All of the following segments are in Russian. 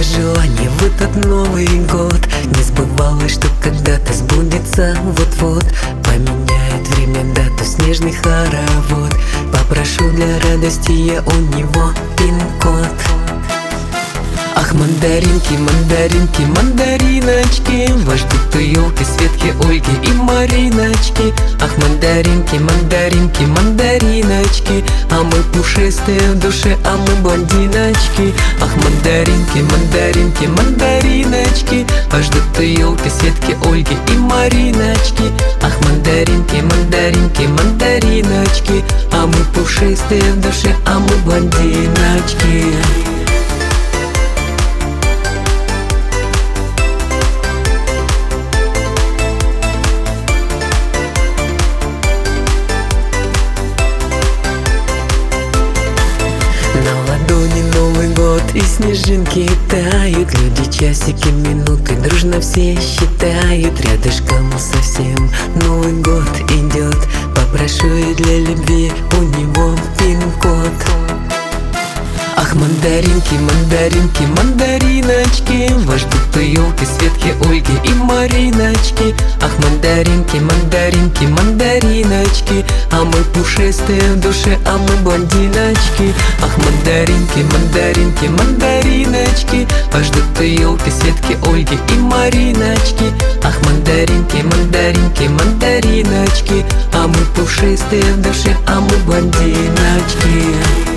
Загадывая желание в этот Новый год. Не сбывалось, что когда-то сбудется вот-вот. Поменяет время дату снежный хоровод. Попрошу для радости я у него пин-код. Ах, мандаринки, мандаринки, мандариночки, вас ждут у елки Светки, Ольги и Мариночки. Ах, мандаринки, мандаринки, мандариночки, а мы пушистые в душе, а мы блондиночки. Ах, мандаринки, мандаринки, мандариночки, вас ждут у елки Светки, Ольги и Мариночки. Ах, мандаринки, мандаринки, мандариночки, а мы пушистые в душе, а мы блондиночки. На ладони Новый год и снежинки тают. Люди часики, минуты дружно все считают. Рядышком совсем Новый год идет. Попрошу я для любви у него пин-код. Ах, мандаринки, мандаринки, мандариночки, вас ждут у елки Светки, Ольги и Мариночки. Ах, мандаринки, мандаринки, мандариночки, а мы пушистые в душе, а мы блондиночки. Ах, мандаринки, мандаринки, мандариночки, вас ждут у елки Светки, Ольги и Мариночки. Ах, мандаринки, мандаринки, мандариночки, а мы пушистые в душе, а мы блондиночки.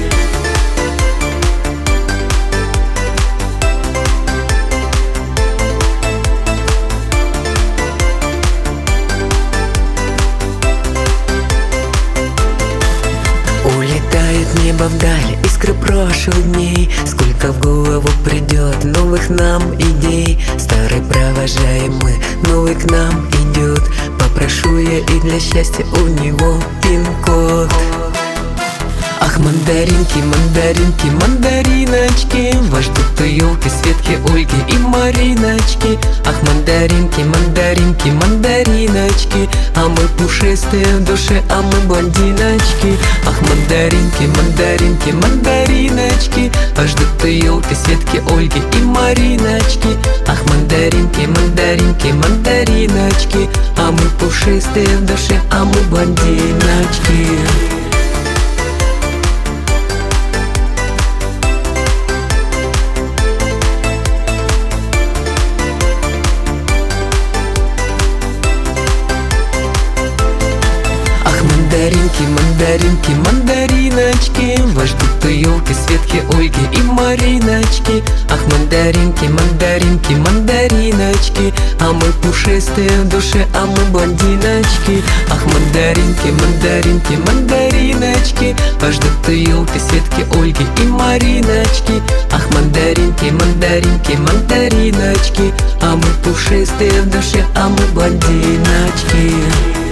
Улетает небо вдаль, искры прошлых дней. Сколько в голову придет новых нам идей. Старый провожаем мы, новый к нам идет. Попрошу я и для счастья у него пин-код. Ах, мандаринки, мандаринки, мандариночки, вас ждут у елки Светки, Ольги и Мариночки. Ах, мандаринки, мандаринки, мандариночки, а мы пушистые в душе, а мы блондиночки. Ах, мандаринки, мандаринки, мандариночки, вас ждут у елки Светки, Ольги и Мариночки. Ах, мандаринки, мандаринки, мандариночки, а мы пушистые в душе, а мы блондиночки. Мандаринки, мандаринки, мандариночки, вас ждут у елки Светки, Ольги и Мариночки. Ах, мандаринки, мандаринки, мандариночки, а мы пушистые в душе, а мы блондиночки. Ах, мандаринки, мандаринки, мандариночки, вас ждут у елки Светки, Ольги и Мариночки. Ах, мандаринки, мандаринки, мандариночки, а мы пушистые в душе, а мы блондиночки.